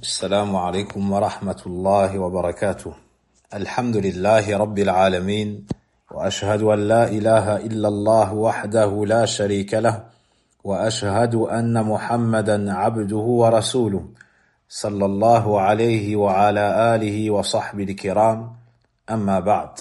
السلام عليكم ورحمة الله وبركاته. الحمد لله رب العالمين، وأشهد أن لا إله إلا الله وحده لا شريك له، وأشهد أن محمدا عبده ورسوله صلى الله عليه وعلى آله وصحبه الكرام. أما بعد.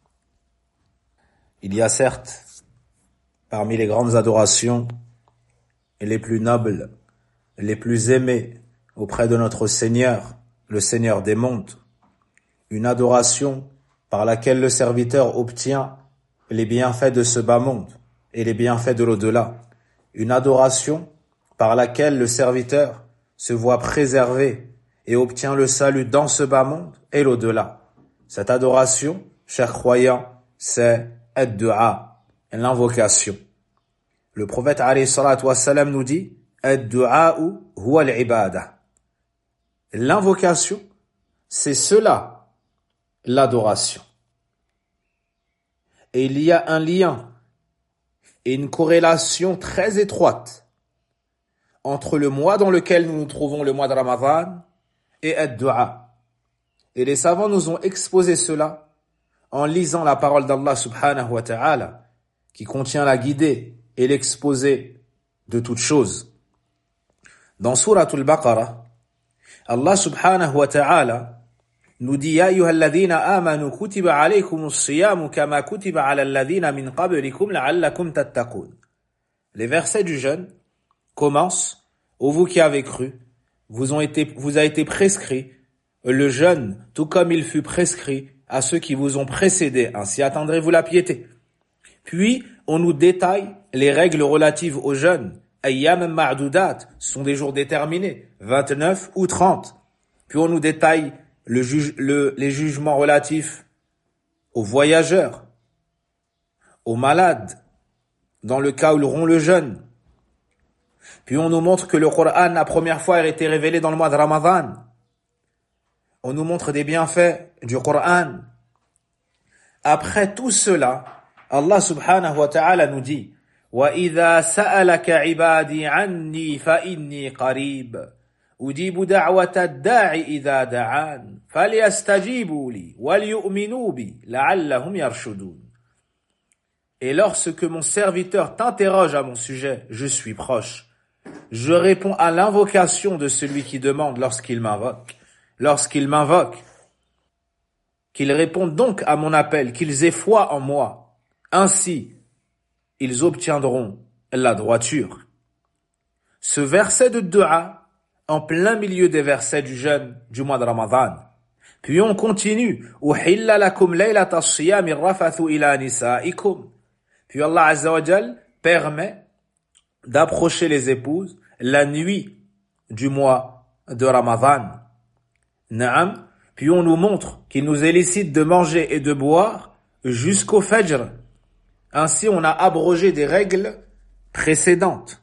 Il y a certes parmi les grandes adorations les plus nobles, les plus aimées auprès de notre Seigneur, le Seigneur des mondes, une adoration par laquelle le serviteur obtient les bienfaits de ce bas monde et les bienfaits de l'au-delà, une adoration par laquelle le serviteur se voit préservé et obtient le salut dans ce bas monde et l'au-delà. Cette adoration, chers croyants, c'est ad-du'a, l'invocation. Le prophète alayhi salatu wassalam nous dit ad-du'a'u huwa al-ibadah. L'invocation, c'est cela, l'adoration. Et il y a un lien et une corrélation très étroite entre le mois dans lequel nous nous trouvons, le mois de Ramadan, et ad-du'a. Et les savants nous ont exposé cela en lisant la parole d'Allah subhanahu wa ta'ala, qui contient la guidée et l'exposé de toutes choses. Dans Souratul Baqarah, Allah subhanahu wa ta'ala nous dit Ya ayyuhalladhina amanu kutiba alaykumus siyamu kama kutiba ala alladhina min qablikum la'allakum tattaqun. Les versets du jeûne commencent ô vous qui avez cru, vous a été prescrit le jeûne tout comme il fut prescrit à ceux qui vous ont précédés, ainsi atteindrez-vous la piété. Puis on nous détaille les règles relatives au jeûne. Ayyam ma'dudat sont des jours déterminés, 29 ou 30. Puis on nous détaille les jugements relatifs aux voyageurs, aux malades, dans le cas où ils auront le jeûne. Puis on nous montre que le Coran, la première fois, a été révélé dans le mois de Ramadan. On nous montre des bienfaits du Coran. Après tout cela, Allah subhanahu wa ta'ala nous dit وَإِذَا سَأَلَكَ عِبَادِي عَنِّي فَإِنِّي قَرِيبٌ أُجِيبُ دَعْوَةَ الدَّاعِ إِذَا دَعَانِ فَلْيَسْتَجِيبُوا لِي وَلْيُؤْمِنُوا بِي لَعَلَّهُمْ يَرْشُدُونَ. Et lorsque mon serviteur t'interroge à mon sujet, je suis proche. Je réponds à l'invocation de celui qui demande lorsqu'il m'invoque. Qu'ils répondent donc à mon appel, qu'ils aient foi en moi. Ainsi, ils obtiendront la droiture. Ce verset de dua, en plein milieu des versets du jeûne du mois de Ramadan. Puis on continue. Uhilla lakum laylata as-siyami ar-rafathu ila nisaikum. Puis Allah Azza wa Jal permet d'approcher les épouses la nuit du mois de Ramadan. Naam. Puis on nous montre qu'il nous est licite de manger et de boire jusqu'au Fajr. Ainsi, on a abrogé des règles précédentes.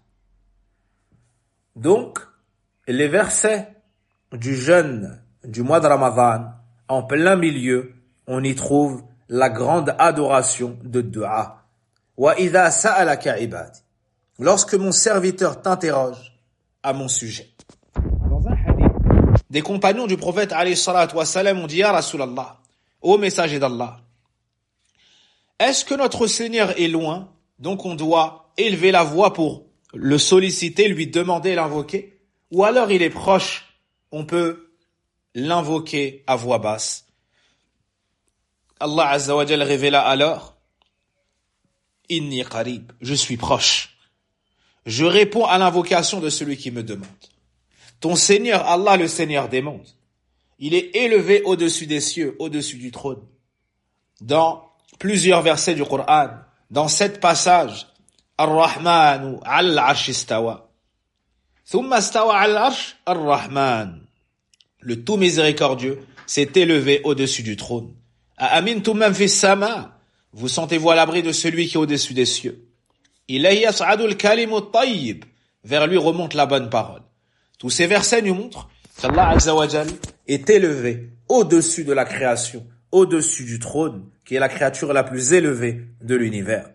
Donc, les versets du jeûne du mois de Ramadan, en plein milieu, on y trouve la grande adoration de dua. Wa idha sa'alaka ibadi. Lorsque mon serviteur t'interroge à mon sujet. Dans un hadith, des compagnons du prophète alayhi salatu wa salam ont dit Ya Rasulallah, ô messager d'Allah, est-ce que notre Seigneur est loin, donc on doit élever la voix pour le solliciter, lui demander, l'invoquer, ou alors il est proche, on peut l'invoquer à voix basse. Allah Azza wa Jal révéla alors Inni qarib, je suis proche. Je réponds à l'invocation de celui qui me demande. Ton Seigneur, Allah le Seigneur des mondes, il est élevé au-dessus des cieux, au-dessus du trône. Dans plusieurs versets du Coran, dans 7 passages, Ar-Rahmanu al-Arsh istawa. Thumma istawa al-Arsh Ar-Rahman. Le tout miséricordieux s'est élevé au-dessus du trône. A'amintum man fis sama. Vous sentez-vous à l'abri de celui qui est au-dessus des cieux. Ilayhi yas'adu al-kalimu at-tayyib. Vers lui remonte la bonne parole. Tous ces versets nous montrent qu'Allah Azza wa Jal est élevé au-dessus de la création, au-dessus du trône, qui est la créature la plus élevée de l'univers.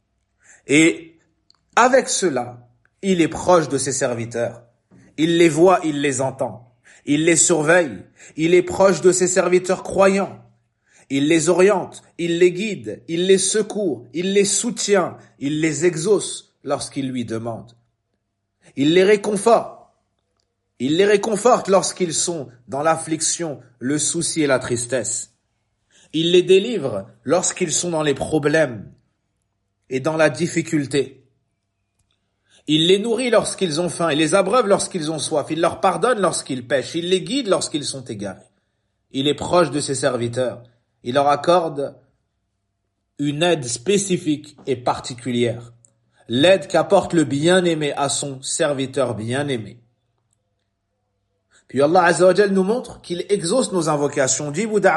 Et avec cela, il est proche de ses serviteurs. Il les voit, il les entend. Il les surveille, il est proche de ses serviteurs croyants. Il les oriente, il les guide, il les secourt, il les soutient, il les exauce lorsqu'ils lui demandent. Il les réconforte. Il les réconforte lorsqu'ils sont dans l'affliction, le souci et la tristesse. Il les délivre lorsqu'ils sont dans les problèmes et dans la difficulté. Il les nourrit lorsqu'ils ont faim, il les abreuve lorsqu'ils ont soif, il leur pardonne lorsqu'ils pêchent, il les guide lorsqu'ils sont égarés. Il est proche de ses serviteurs, il leur accorde une aide spécifique et particulière, l'aide qu'apporte le bien-aimé à son serviteur bien-aimé. Puis Allah Azza wa Jal nous montre qu'il exauce nos invocations.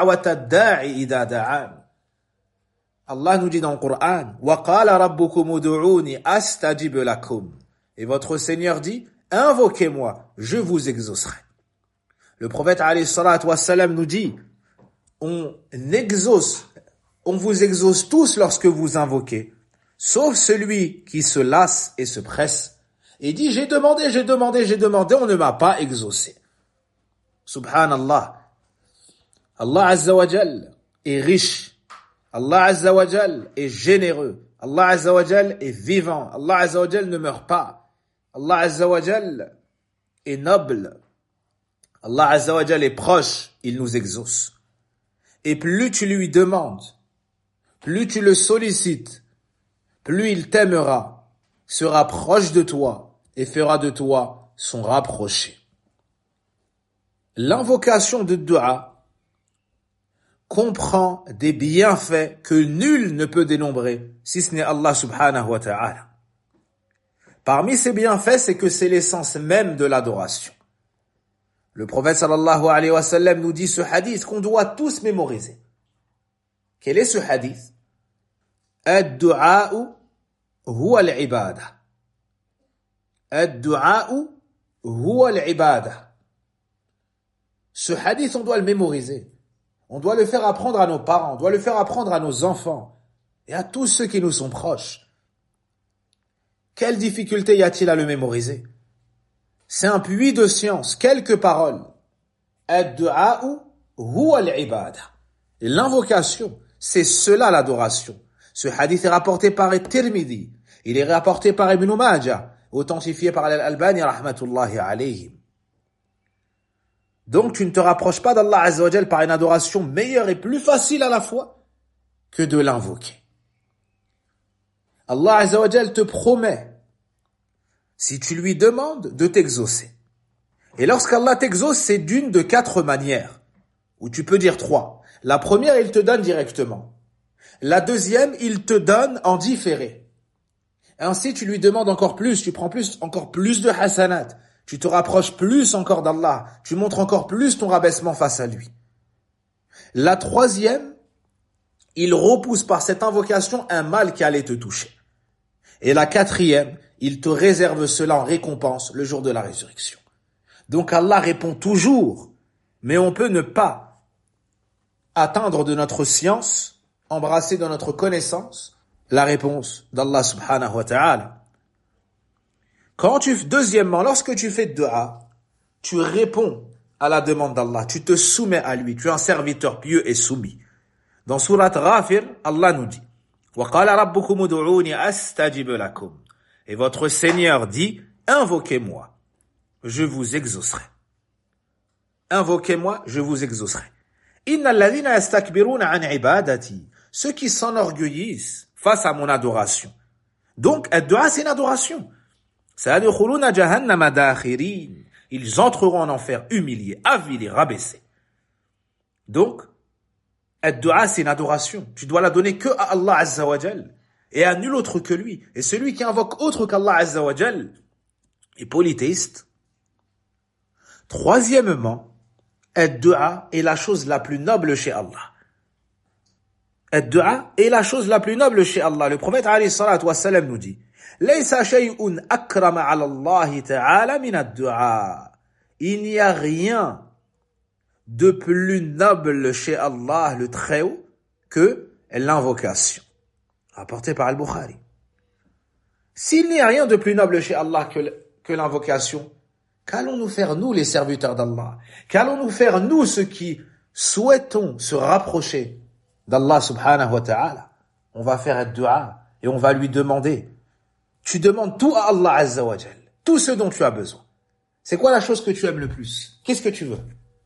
Allah nous dit dans le Coran, وَقَالَ رَبُّكُمُ ud'uuni astajib lakum. Et votre Seigneur dit, invoquez-moi, je vous exaucerai. Le prophète alayhi salatu wassalam nous dit, on vous exauce tous lorsque vous invoquez, sauf celui qui se lasse et se presse et dit, j'ai demandé, on ne m'a pas exaucé. Subhanallah. Allah Azza wa Jal est riche. Allah Azza wa Jal est généreux. Allah Azza wa Jal est vivant. Allah Azza wa Jal ne meurt pas. Allah Azza wa Jal est noble. Allah Azza wa Jal est proche. Il nous exauce. Et plus tu lui demandes, plus tu le sollicites, plus il t'aimera, sera proche de toi et fera de toi son rapproché. L'invocation de dua comprend des bienfaits que nul ne peut dénombrer, si ce n'est Allah subhanahu wa ta'ala. Parmi ces bienfaits, c'est que c'est l'essence même de l'adoration. Le prophète sallallahu alayhi wa sallam nous dit ce hadith qu'on doit tous mémoriser. Quel est ce hadith? Ad-du'a'u huwa al-ibadah. Ad-du'a'u huwa al-ibadah. Ce hadith, on doit le mémoriser. On doit le faire apprendre à nos parents, on doit le faire apprendre à nos enfants et à tous ceux qui nous sont proches. Quelle difficulté y a-t-il à le mémoriser? C'est un puits de science, quelques paroles. Ad-du'a'u huwa al-ibadah. Et l'invocation, c'est cela l'adoration. Ce hadith est rapporté par Tirmidhi. Il est rapporté par Ibn Majah, authentifié par Al-Albani rahmatullahi alayhim. Donc tu ne te rapproches pas d'Allah Azza wa Jal par une adoration meilleure et plus facile à la fois que de l'invoquer. Allah Azza wa Jal te promet, si tu lui demandes, de t'exaucer. Et lorsqu'Allah t'exauce, c'est d'une de 4 manières, ou tu peux dire 3. La première, il te donne directement. La deuxième, il te donne en différé. Ainsi, tu lui demandes encore plus, tu prends encore plus de hasanat. Tu te rapproches plus encore d'Allah. Tu montres encore plus ton rabaissement face à lui. La troisième, il repousse par cette invocation un mal qui allait te toucher. Et la quatrième, il te réserve cela en récompense le jour de la résurrection. Donc Allah répond toujours, mais on peut ne pas atteindre de notre science, embrasser de notre connaissance, la réponse d'Allah subhanahu wa ta'ala. Deuxièmement, lorsque tu fais dua, tu réponds à la demande d'Allah, tu te soumets à lui, tu es un serviteur pieux et soumis. Dans Surat Ghafir, Allah nous dit, وَقَالَ رَبُّكُمُ ud'uuni astajib lakum. Et votre Seigneur dit, invoquez-moi, je vous exaucerai. Invoquez-moi, je vous exaucerai. Inna alladhina yastakbiruna an ibadati. Ceux qui s'enorgueillissent face à mon adoration. Donc, ad-dua, c'est une adoration. Sayadkhuluna jahannama dakhirin. Ils entreront en enfer humiliés, avilés, rabaissés. Donc, ad-dua, c'est une adoration. Tu dois la donner que à Allah Azza wa Jal et à nul autre que lui. Et celui qui invoque autre qu'Allah Azza wa Jal est polythéiste. Troisièmement, ad-dua est la chose la plus noble chez Allah. Ad-dua est la chose la plus noble chez Allah. Le prophète alayhi salatu wassalam nous dit, Laysa shay'un akrama ala Allah ta'ala min ad-dua. Il n'y a rien de plus noble chez Allah, le Très-Haut, que l'invocation. Rapporté par Al-Bukhari. S'il n'y a rien de plus noble chez Allah que l'invocation, Qu'allons-nous faire, nous, les serviteurs d'Allah? Qu'allons-nous faire, nous, ceux qui souhaitons se rapprocher d'Allah subhanahu wa ta'ala? On va faire un dua et on va lui demander. Tu demandes tout à Allah azza wa jal, tout ce dont tu as besoin. C'est quoi la chose que tu aimes le plus? Qu'est-ce que tu veux?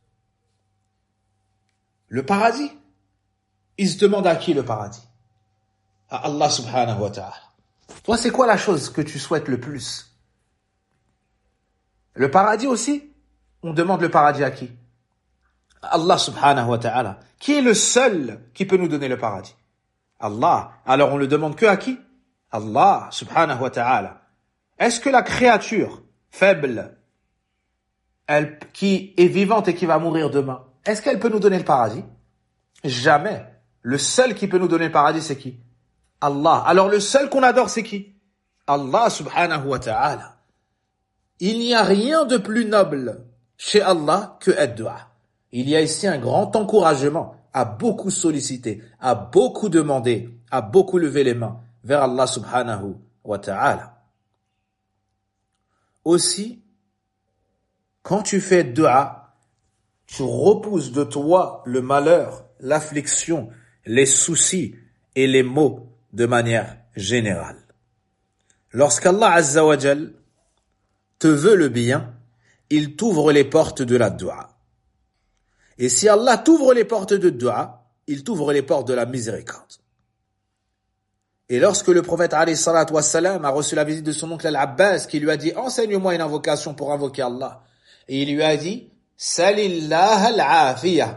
Le paradis? Il se demande à qui le paradis? À Allah subhanahu wa ta'ala. Toi, c'est quoi la chose que tu souhaites le plus? Le paradis aussi? On demande le paradis à qui? À Allah subhanahu wa ta'ala. Qui est le seul qui peut nous donner le paradis? Allah. Alors on le demande que à qui? Allah subhanahu wa ta'ala. Est-ce que la créature faible, elle, qui est vivante et qui va mourir demain, est-ce qu'elle peut nous donner le paradis? Jamais. Le seul qui peut nous donner le paradis, c'est qui? Allah. Alors le seul qu'on adore, c'est qui? Allah subhanahu wa ta'ala. Il n'y a rien de plus noble chez Allah que ad-du'a. Il y a ici un grand encouragement à beaucoup solliciter, à beaucoup demander, à beaucoup lever les mains vers Allah subhanahu wa ta'ala. Aussi, quand tu fais dua, tu repousses de toi le malheur, l'affliction, les soucis et les maux de manière générale. Lorsqu'Allah azza wa jal te veut le bien, il t'ouvre les portes de la dua. Et si Allah t'ouvre les portes de dua, il t'ouvre les portes de la miséricorde. Et lorsque le prophète alayhi salatu wassalam a reçu la visite de son oncle Al-Abbas, qui lui a dit « Enseigne-moi une invocation pour invoquer Allah », et il lui a dit « Salillah al-afiyah »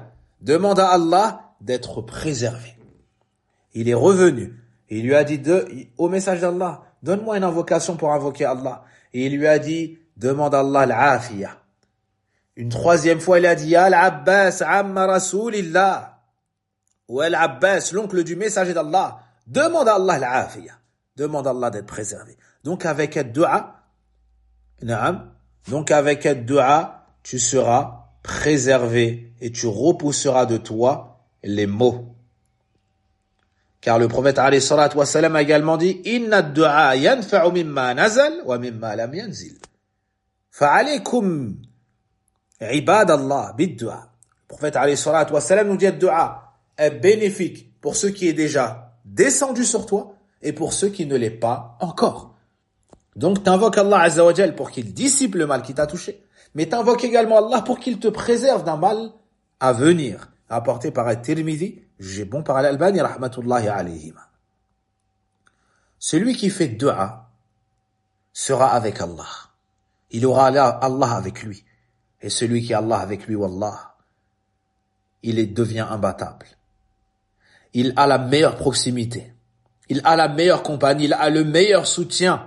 demande à Allah d'être préservé. Il est revenu, et il lui a dit au message d'Allah « Donne-moi une invocation pour invoquer Allah ». Et il lui a dit « Demande à Allah al-afiyah ». Une troisième fois, il a dit « Ya al-Abbas, amma rasoulillah » ou Al-Abbas, l'oncle du messager d'Allah, demande à Allah al-afiyah, demande à Allah d'être préservé. Donc avec ad-du'a, tu seras préservé et tu repousseras de toi les maux. Car le prophète alayhi salatu wa salam a également dit « Inna ad-du'a yanfa'u mimma nazal wa mimma lam yanzil. Fa'alaykum ibadallah bid-du'a. » Le prophète alayhi salatu wa salam nous dit « Ad-du'a est bénéfique pour ce qui est déjà descendu sur toi et pour ceux qui ne l'est pas encore. » Donc t'invoques Allah azza wa jal pour qu'il dissipe le mal qui t'a touché, mais t'invoques également Allah pour qu'il te préserve d'un mal à venir, apporté par At-Tirmidhi, jugé bon par Al-Albani rahmatullahi alayhima. Celui qui fait dua sera avec Allah. Il aura Allah avec lui. Et celui qui a Allah avec lui, wallah, devient imbattable. Il a la meilleure proximité. Il a la meilleure compagnie. Il a le meilleur soutien.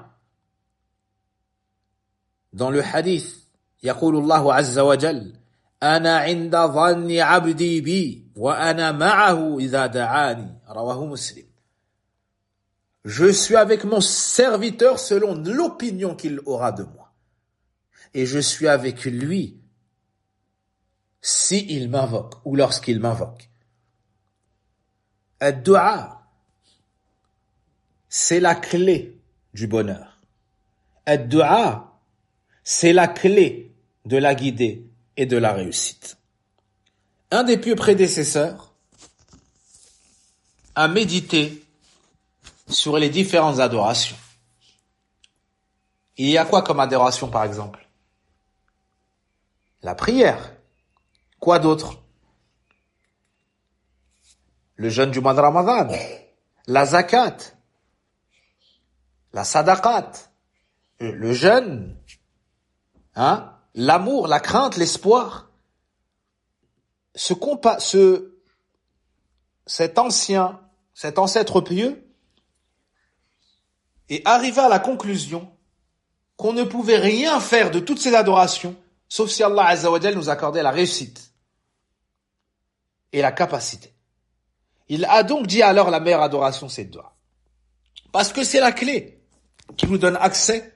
Dans le hadith, يقول الله عز وجل أنا عند ظن عبدي بي وأنا معه إذا دعاني رواه مسلم. Je suis avec mon serviteur selon l'opinion qu'il aura de moi. Et je suis avec lui si il m'invoque ou lorsqu'il m'invoque. Ad-du'a, c'est la clé du bonheur. Ad-du'a, c'est la clé de la guidée et de la réussite. Un des pieux prédécesseurs a médité sur les différentes adorations. Il y a quoi comme adoration, par exemple? La prière. Quoi d'autre? Le jeûne du mois de Ramadan, la zakat, la sadaqat, le jeûne, l'amour, la crainte, l'espoir. Cet ancêtre pieux est arrivé à la conclusion qu'on ne pouvait rien faire de toutes ces adorations, sauf si Allah Azza wa Jal nous accordait la réussite et la capacité. Il a donc dit alors la meilleure adoration, c'est le dua. Parce que c'est la clé qui nous donne accès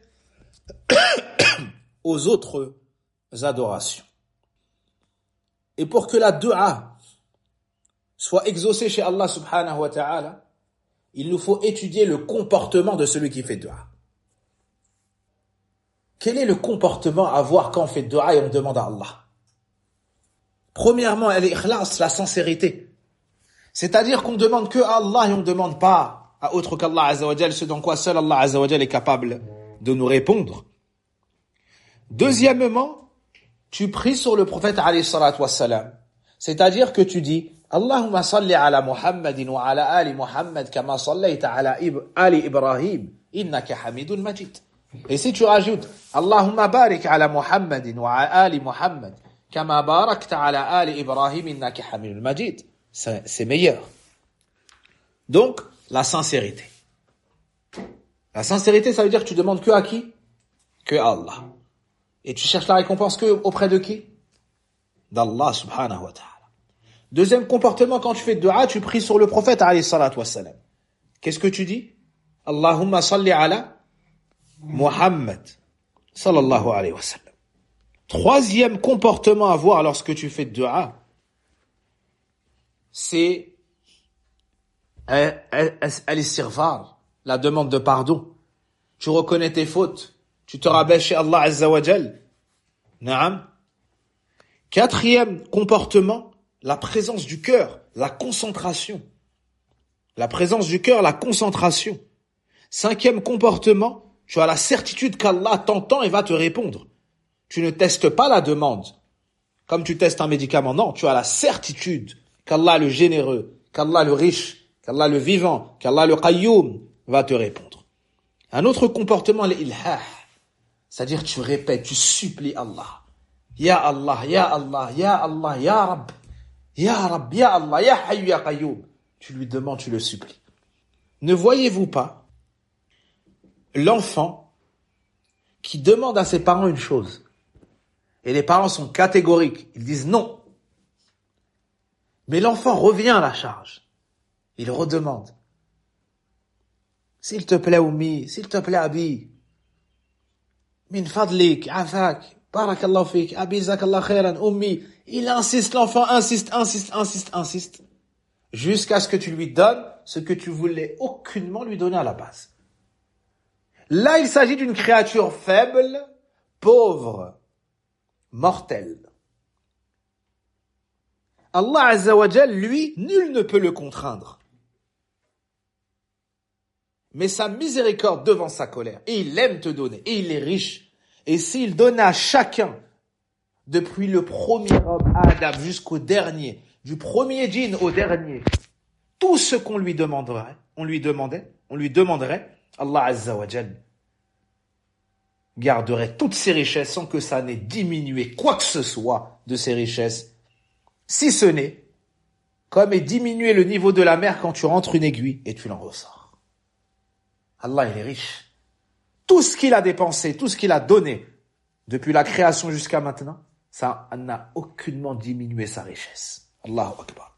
aux autres adorations. Et pour que la dua soit exaucée chez Allah subhanahu wa ta'ala, il nous faut étudier le comportement de celui qui fait dua. Quel est le comportement à avoir quand on fait dua et on demande à Allah? Premièrement, al-ikhlas, la sincérité. C'est-à-dire qu'on demande que à Allah et on ne demande pas à autre qu'Allah Azza wa Jal, ce dans quoi seul Allah Azza wa Jal est capable de nous répondre. Deuxièmement, tu pries sur le prophète alayhi salatu wassalam. C'est-à-dire que tu dis Allahumma salli ala Muhammadin wa ala ali Muhammad kama sallayta ala ali Ibrahim innaka hamidun majid. Et si tu rajoutes Allahumma barik ala Muhammadin wa ala ali Muhammad kama barakta ala ali Ibrahim innaka hamidun majid, c'est meilleur. Donc, la sincérité. La sincérité, ça veut dire que tu demandes que à qui? Que à Allah. Et tu cherches la récompense que auprès de qui? D'Allah subhanahu wa ta'ala. Deuxième comportement, quand tu fais dua, tu pries sur le prophète alayhi salatu wassalam. Qu'est-ce que tu dis? Allahumma salli ala Muhammad sallallahu alayhi wa sallam. Troisième comportement à voir lorsque tu fais dua, c'est al-istighfar, la demande de pardon. Tu reconnais tes fautes, tu te rabaisses chez Allah Azza wa Jal. Naam. Quatrième comportement, la présence du cœur, la concentration. La présence du cœur, la concentration. Cinquième comportement, tu as la certitude qu'Allah t'entend et va te répondre. Tu ne testes pas la demande comme tu testes un médicament. Non, tu as la certitude qu'Allah le généreux, qu'Allah le riche, qu'Allah le vivant, qu'Allah le qayyum va te répondre. Un autre comportement, l'ilhah, c'est-à-dire tu répètes, tu supplies Allah. Ya Allah, Ya Allah, Ya Allah, Ya Rabb, Ya Rabb, Ya Allah, Ya Hayyu, Ya Qayyum. Tu lui demandes, tu le supplies. Ne voyez-vous pas l'enfant qui demande à ses parents une chose et les parents sont catégoriques, ils disent non. Mais l'enfant revient à la charge. Il redemande. S'il te plaît, Oumi, s'il te plaît, Abi, min fadlik, afak, barakallahu fik, Abi, zakallah khairan, Oumi. Il insiste, l'enfant insiste, jusqu'à ce que tu lui donnes ce que tu voulais aucunement lui donner à la base. Là, il s'agit d'une créature faible, pauvre, mortelle. Allah Azza wa Jal, lui, nul ne peut le contraindre. Mais sa miséricorde devant sa colère, et il aime te donner, et il est riche. Et s'il donnait à chacun, depuis le premier homme, Adam, jusqu'au dernier, du premier djinn au dernier, tout ce qu'on lui demanderait, on lui demanderait, Allah Azza wa Jal garderait toutes ses richesses sans que ça n'ait diminué quoi que ce soit de ses richesses, si ce n'est comme est diminué le niveau de la mer quand tu rentres une aiguille et tu l'en ressors. Allah, il est riche. Tout ce qu'il a dépensé, tout ce qu'il a donné depuis la création jusqu'à maintenant, ça n'a aucunement diminué sa richesse. Allahu Akbar.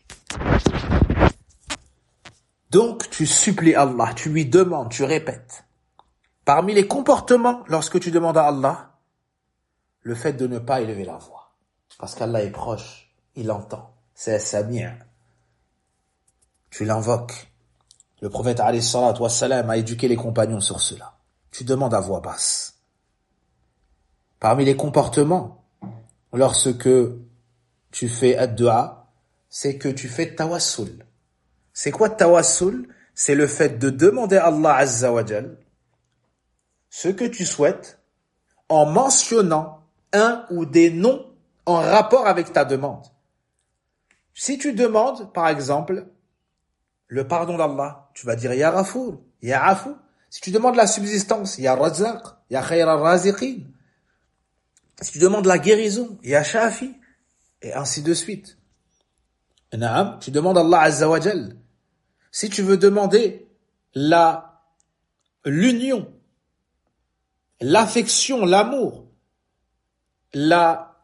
Donc, tu supplies Allah, tu lui demandes, tu répètes. Parmi les comportements, lorsque tu demandes à Allah, le fait de ne pas élever la voix. Parce qu'Allah est proche, il entend. C'est Sami'. Tu l'invoques. Le prophète alayhi salatu wassalam a éduqué les compagnons sur cela. Tu demandes à voix basse. Parmi les comportements, lorsque tu fais ad-dua, c'est que tu fais tawassul. C'est quoi tawassul? C'est le fait de demander à Allah Azza wa Jal ce que tu souhaites en mentionnant un ou des noms en rapport avec ta demande. Si tu demandes, par exemple, le pardon d'Allah, tu vas dire Ya Ghafour, Ya Afu. Si tu demandes la subsistance, Ya Razzaq, Ya Khayr al-Raziqin. Si tu demandes la guérison, Ya Shafi, et ainsi de suite. Naam, tu demandes à Allah Azza wa Jal. Si tu veux demander l'union, l'affection, l'amour, la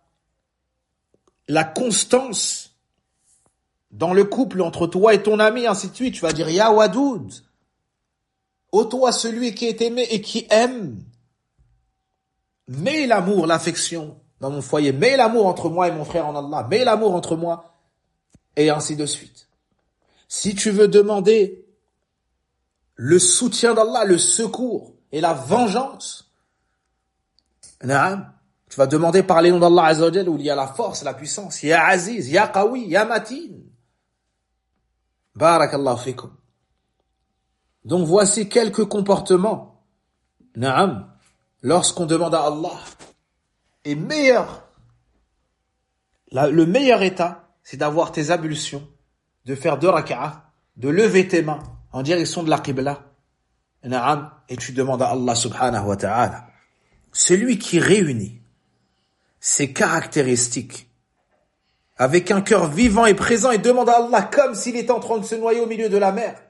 constance dans le couple entre toi et ton ami, ainsi de suite, tu vas dire Ya Wadoud. Ô toi, celui qui est aimé et qui aime. Mets l'amour, l'affection dans mon foyer. Mets l'amour entre moi et mon frère en Allah. Mets l'amour entre moi. Et ainsi de suite. Si tu veux demander le soutien d'Allah, le secours et la vengeance, Naam. Tu vas demander par les noms d'Allah Azza wa Jal où il y a la force, la puissance. Ya Aziz, Ya Qawi, Ya Matin. Barakallahu fikum. Donc voici quelques comportements. Naam. Lorsqu'on demande à Allah. Et le meilleur état, c'est d'avoir tes ablutions, de faire 2 raka'ah, de lever tes mains en direction de la Qibla. Naam. Et tu demandes à Allah subhanahu wa ta'ala. Celui qui réunit ses caractéristiques avec un cœur vivant et présent et demande à Allah comme s'il était en train de se noyer au milieu de la mer.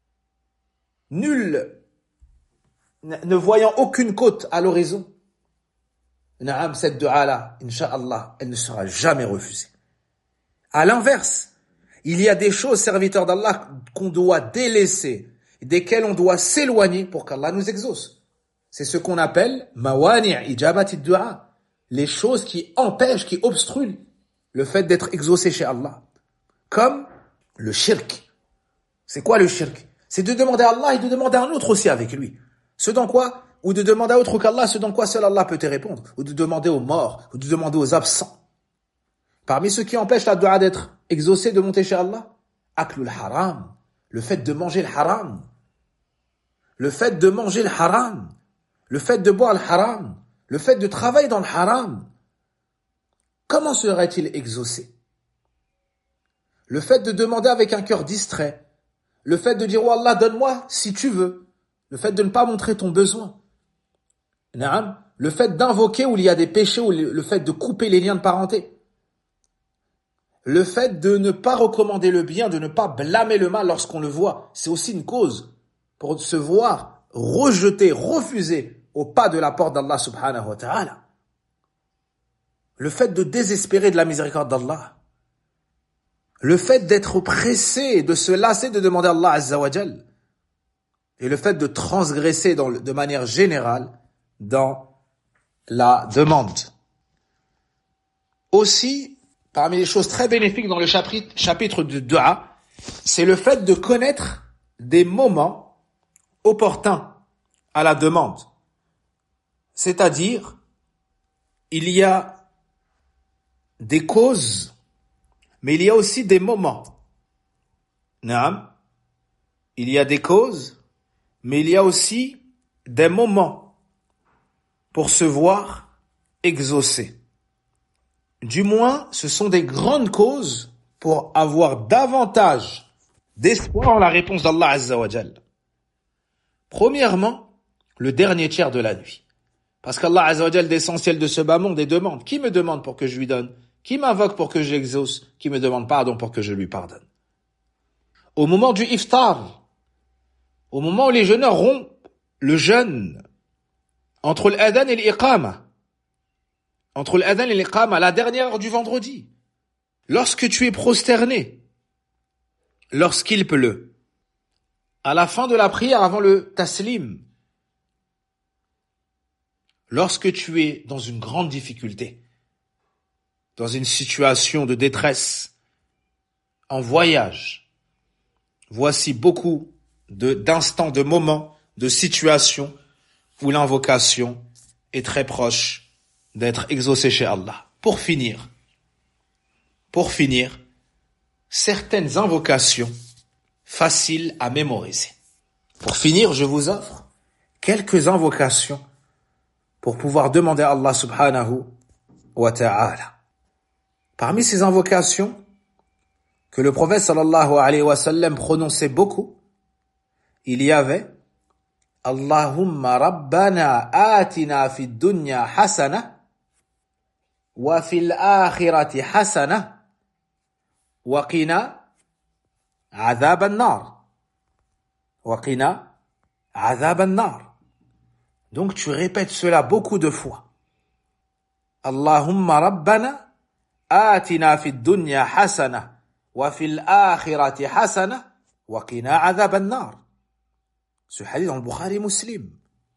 Nul ne voyant aucune côte à l'horizon. Naam, cette dua-là, Inch'Allah, elle ne sera jamais refusée. À l'inverse, il y a des choses, serviteurs d'Allah, qu'on doit délaisser, desquelles on doit s'éloigner pour qu'Allah nous exauce. C'est ce qu'on appelle mawani' ijabati dua. Les choses qui empêchent, qui obstruent le fait d'être exaucé chez Allah. Comme le shirk. C'est quoi le shirk? C'est de demander à Allah et de demander à un autre aussi avec lui. Ce dans quoi? Ou de demander à autre qu'Allah, ce dans quoi seul Allah peut te répondre. Ou de demander aux morts, ou de demander aux absents. Parmi ceux qui empêchent la dua d'être exaucé, de monter chez Allah, aklul haram. Le fait de manger le haram. Le fait de manger le haram. Le fait de boire le haram. Le fait de travailler dans le haram, comment serait-il exaucé? Le fait de demander avec un cœur distrait, le fait de dire « Oh Allah, donne-moi si tu veux », le fait de ne pas montrer ton besoin, le fait d'invoquer où il y a des péchés, ou le fait de couper les liens de parenté, le fait de ne pas recommander le bien, de ne pas blâmer le mal lorsqu'on le voit, c'est aussi une cause pour se voir rejeter, refuser au pas de la porte d'Allah subhanahu wa ta'ala. Le fait de désespérer de la miséricorde d'Allah. Le fait d'être pressé, de se lasser de demander à Allah azza wa jal. Et le fait de transgresser de manière générale dans la demande. Aussi, parmi les choses très bénéfiques dans le chapitre de dua, c'est le fait de connaître des moments opportuns à la demande. C'est-à-dire, il y a des causes, mais il y a aussi des moments. Naam. Il y a des causes, mais il y a aussi des moments pour se voir exaucé. Du moins, ce sont des grandes causes pour avoir davantage d'espoir en la réponse d'Allah Azza wa Jal. Premièrement, le dernier tiers de la nuit. Parce qu'Allah Azza wa Jal, l'essentiel de ce bas monde, et demande. Qui me demande pour que je lui donne? Qui m'invoque pour que j'exauce? Qui me demande pardon pour que je lui pardonne? Au moment du iftar, au moment où les jeûneurs rompent le jeûne, entre l'adhan et l'iqama, la dernière heure du vendredi, lorsque tu es prosterné, lorsqu'il pleut, à la fin de la prière avant le taslim, lorsque tu es dans une grande difficulté, dans une situation de détresse, en voyage, voici beaucoup d'instants, de moments, de situations où l'invocation est très proche d'être exaucée chez Allah. Pour finir, certaines invocations faciles à mémoriser. Pour finir, je vous offre quelques invocations pour pouvoir demander à Allah subhanahu wa ta'ala. Parmi ces invocations que le prophète sallallahu alayhi wa sallam prononçait beaucoup, il y avait Allahumma rabbana atina fid dunya hasana wa fil akhirati hasana wa qina adhab an-nar. Wa qina adhab an-nar. Donc tu répètes cela beaucoup de fois. Allahumma rabbana atina fid dunya hasana wa fil akhirati hasana wa qina adhab an-nar. Ce hadith dans le Bukhari Muslim.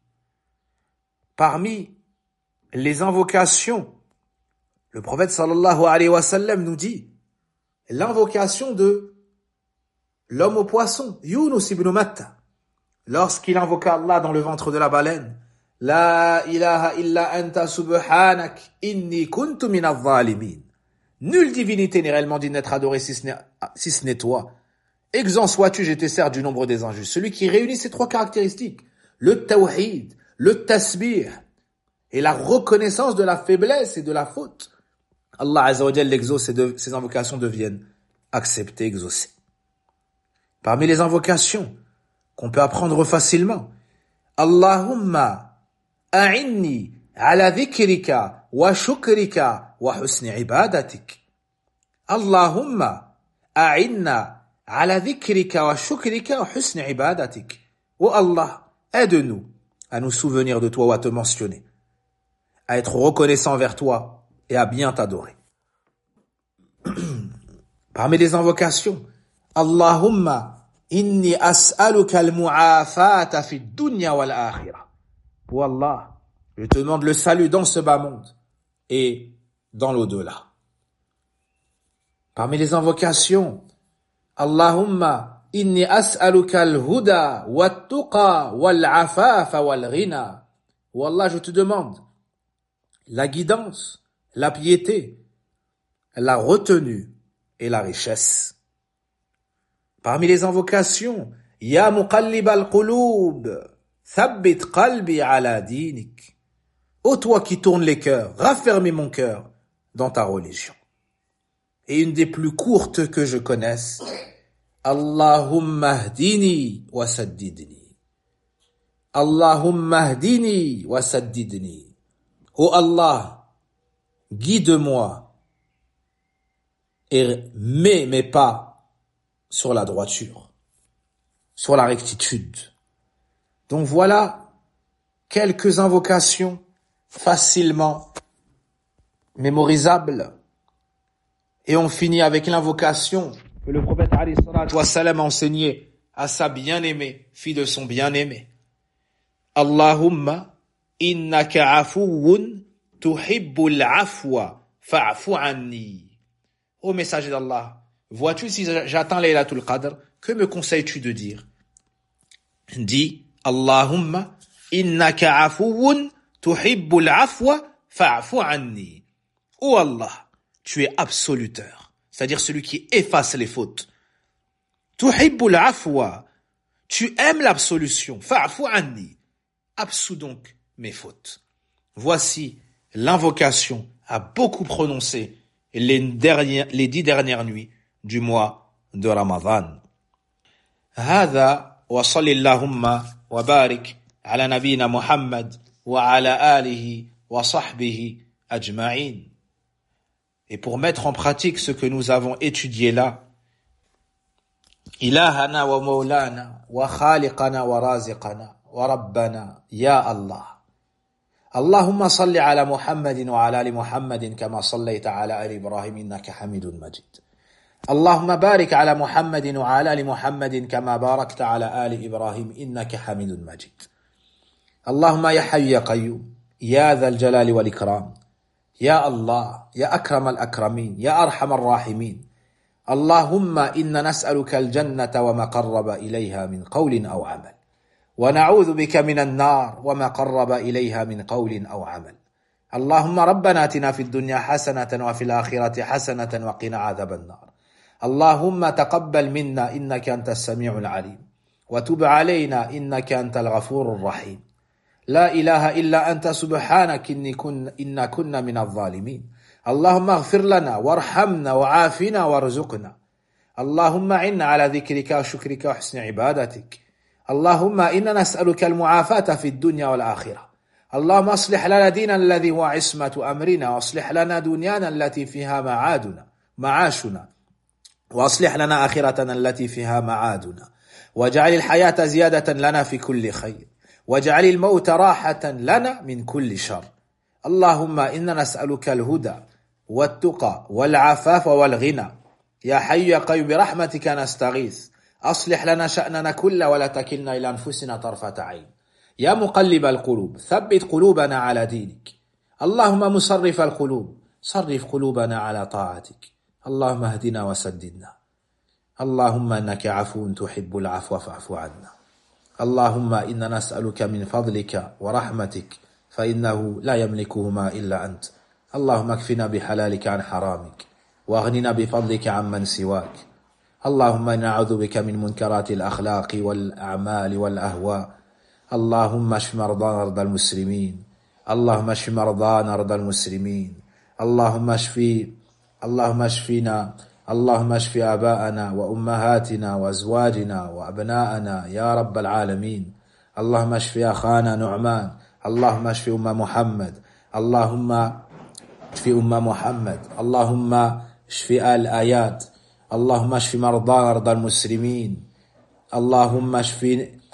Parmi les invocations, le prophète sallallahu alayhi wa sallam nous dit l'invocation de l'homme au poisson, Yunus ibn Matta, lorsqu'il invoqua Allah dans le ventre de la baleine, La ilaha illa anta subhanak inni kuntu minaz zalimin. Nulle divinité n'est réellement digne d'être adorée si ce n'est toi. Exempt sois-tu, j'étais certes du nombre des injustes. Celui qui réunit ces trois caractéristiques, le tawhid, le tasbih et la reconnaissance de la faiblesse et de la faute. Allah Azza wa Jalla l'exauce et ses invocations deviennent acceptées, exaucées. Parmi les invocations qu'on peut apprendre facilement, Allahumma a'inni ala dhikrika wa shukrika wa husni ibadatik. Allahumma a'inna ala dhikrika wa shukrika wa husni ibadatik. Oh Allah, aide-nous à nous souvenir de toi ou à te mentionner, à être reconnaissant vers toi et à bien t'adorer. Parmi les invocations, Allahumma inni as'aluka al-mu'afata fi dunya wal akhirah. Oh Allah, je te demande le salut dans ce bas monde et dans l'au-delà. Parmi les invocations, Allahumma inni as'aluka al-huda wat-tuqa wal-afafa wal-ghina. Oh Allah, je te demande la guidance, la piété, la retenue et la richesse. Parmi les invocations, Ya muqallib al-qulub, thabbit qalbi ala dinik. Ô toi qui tournes les cœurs, raffermis mon cœur dans ta religion. Et une des plus courtes que je connaisse, Allahumma hdini wa saddidni. Allahumma hdini wa saddidni. Ô Allah, guide-moi et mets mes pas sur la droiture, sur la rectitude. Donc voilà quelques invocations facilement mémorisables. Et on finit avec l'invocation que le prophète alayhi salatu wassalam a enseignée à sa bien-aimée, fille de son bien-aimé. Allahumma innaka afuwun tuhibbul afwa fa'fu anni. Ô messager d'Allah, vois-tu si j'atteins Laylatul Qadr, que me conseilles-tu de dire? Dis Allahumma innaka afuwun tuhibbul afwa fa'fu anni. Ô Allah, tu es absoluteur, c'est-à-dire celui qui efface les fautes. Tuhibbul afwa, tu aimes l'absolution. Fa'fu anni, absous donc mes fautes. Voici l'invocation à beaucoup prononcer les 10 dernières nuits du mois de Ramadan. هذا وصل اللهم وبارك على نبينا محمد وعلى آله وصحبه أجمعين. Et pour mettre en pratique ce que nous avons étudié là, إلهنا ومولانا وخالقنا ورازقنا وربنا يا الله اللهم صل على محمد وعلى آل محمد كما صليت على آل إبراهيم إنك حميد مجيد. اللهم بارك على محمد وعلى آل محمد كما باركت على آل إبراهيم إنك حميد مجيد. اللهم يا حي يا قيوم يا ذا الجلال والإكرام يا الله يا أكرم الأكرمين يا أرحم الراحمين. اللهم إنا نسألك الجنة وما قرب إليها من قول أو عمل ونعوذ بك من النار وما قرب إليها من قول أو عمل. اللهم ربنا آتنا في الدنيا حسنة وفي الآخرة حسنة وقنا عذاب النار. اللهم تقبل منا إنك أنت السميع العليم وتب علينا إنك أنت الغفور الرحيم. لا إله إلا أنت سبحانك إنا كنا من الظالمين. اللهم اغفر لنا وارحمنا وعافنا وارزقنا. اللهم عنا على ذكرك وشكرك وحسن عبادتك. اللهم إنا نسألك المعافاة في الدنيا والآخرة. اللهم اصلح لنا ديننا الذي هو عصمة أمرنا واصلح لنا دنيانا التي فيها معاشنا واصلح لنا آخرتنا التي فيها معادنا واجعل الحياة زيادة لنا في كل خير واجعل الموت راحة لنا من كل شر. اللهم إنا نسألك الهدى والتقى والعفاف والغنى. يا حي يا قيوم برحمتك نستغيث أصلح لنا شأننا كله ولا تكلنا إلى أنفسنا طرفة عين. يا مقلب القلوب ثبت قلوبنا على دينك. اللهم مصرف القلوب صرف قلوبنا على طاعتك. اللهم اهدنا وسددنا. اللهم إنك عفو تحب العفو فاعف عنا. اللهم إنا نسألك من فضلك ورحمتك فإنه لا يملكهما إلا أنت. اللهم اكفنا بحلالك عن حرامك واغننا بفضلك عمن سواك. اللهم إنا نعوذ بك من منكرات الأخلاق والأعمال والأهواء. اللهم اشف مرضانا مرضى المسلمين. اللهم اشف مرضانا مرضى المسلمين. اللهم اشفنا. اللهم اشف آباءنا وأمهاتنا وأزواجنا وأبناءنا يا رب العالمين. اللهم اشف أخانا نعمان. اللهم اشف أم محمد. اللهم اشف أم محمد. اللهم اشف آل آيات. اللهم اشف مرضانا مرضى المسلمين. اللهم اشف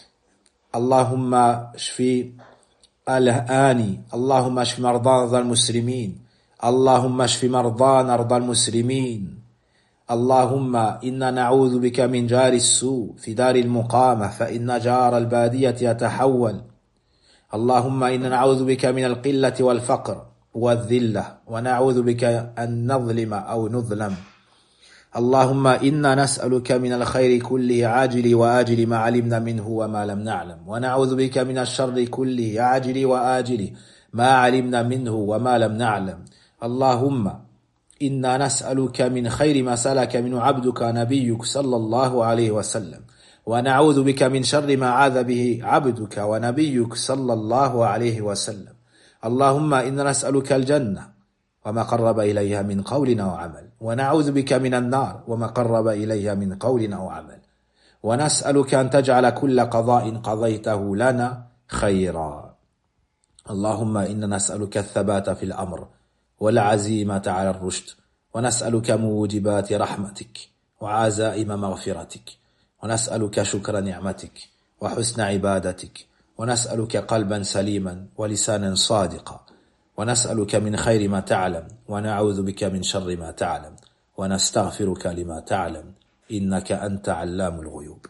آل هاني. اللهم اشف مرضانا مرضى المسلمين. اللهم اشف مرضانا مرضى المسلمين. اللهم إنا نعوذ بك من جار السوء في دار المقامة فإن جار البادية يتحول. اللهم إنا نعوذ بك من القلة والفقر والذلة ونعوذ بك أن نظلم أو نظلم. اللهم إنا نسألك من الخير كله عاجل وآجل ما علمنا منه وما لم نعلم، ونعوذ بك من الشر كله عاجل وآجل ما علمنا منه وما لم نعلم. اللهم إنا نسألك من خير ما سألك منه عبدك نبيك صلى الله عليه وسلم، ونعوذ بك من شر ما عاذ به عبدك ونبيك صلى الله عليه وسلم. اللهم إنا نسألك الجنة وما قرب إليها من قول أو عمل، ونعوذ بك من النار وما قرب إليها من قول أو عمل، ونسألك أن تجعل كل قضاء قضيته لنا خيرا. اللهم إنا نسألك الثبات في الأمر والعزيمة على الرشد، ونسألك موجبات رحمتك وعزائم مغفرتك، ونسألك شكر نعمتك وحسن عبادتك، ونسألك قلبا سليما ولسانا صادقا، ونسألك من خير ما تعلم ونعوذ بك من شر ما تعلم، ونستغفرك لما تعلم إنك أنت علام الغيوب.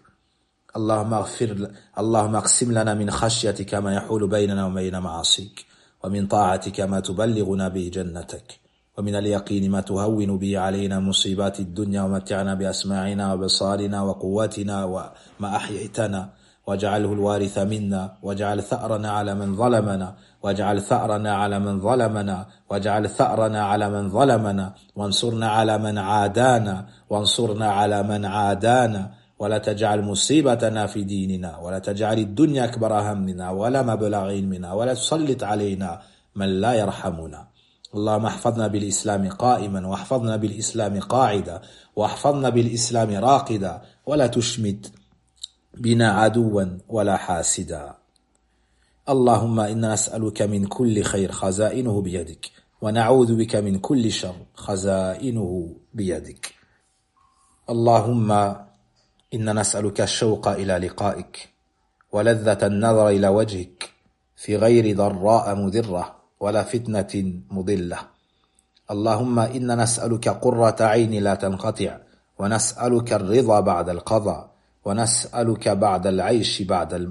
اللهم اقسم لنا من خشيتك ما يحول بيننا وبين معاصيك، ومن طاعتك ما تبلغنا به جنتك، ومن اليقين ما تهون به علينا مصيبات الدنيا، ومتعنا بأسماعنا وبصارنا وقواتنا وما أحييتنا، واجعله الوارث منا، واجعل ثأرنا على من ظلمنا، واجعل ثأرنا على من ظلمنا، واجعل ثأرنا على من ظلمنا، وانصرنا على من عادانا، وانصرنا على من عادانا، ولا تجعل مصيبتنا في ديننا، ولا تجعل الدنيا أكبر همنا ولا مبلغ علمنا، ولا تسلط علينا من لا يرحمنا. اللهم احفظنا بالإسلام قائما، واحفظنا بالإسلام قاعدا، واحفظنا بالإسلام راقدا، ولا تشمت بنا عدوا ولا حاسدا. اللهم إنا نسألك من كل خير خزائنه بيدك، ونعوذ بك من كل شر خزائنه بيدك. اللهم إنا نسألك الشوق إلى لقائك، ولذة النظر إلى وجهك في غير ضراء مضرة ولا فتنة مضلة. اللهم إنا نسألك قرة عين لا تنقطع، ونسألك الرضا بعد القضاء، ونسألك بعد العيش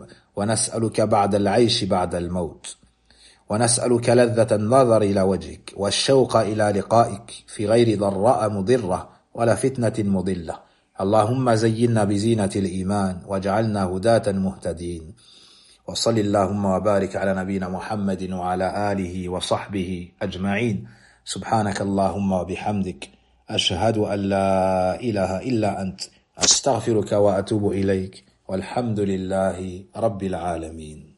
بعد الموت، ونسألك لذة النظر إلى وجهك والشوق إلى لقائك في غير ضراء مضرة ولا فتنة مضلة. اللهم زينا بزينة الإيمان واجعلنا هداة مهتدين. وصل اللهم وبارك على نبينا محمد وعلى آله وصحبه أجمعين. سبحانك اللهم وبحمدك، أشهد أن لا إله إلا أنت، أستغفرك وأتوب إليك، والحمد لله رب العالمين.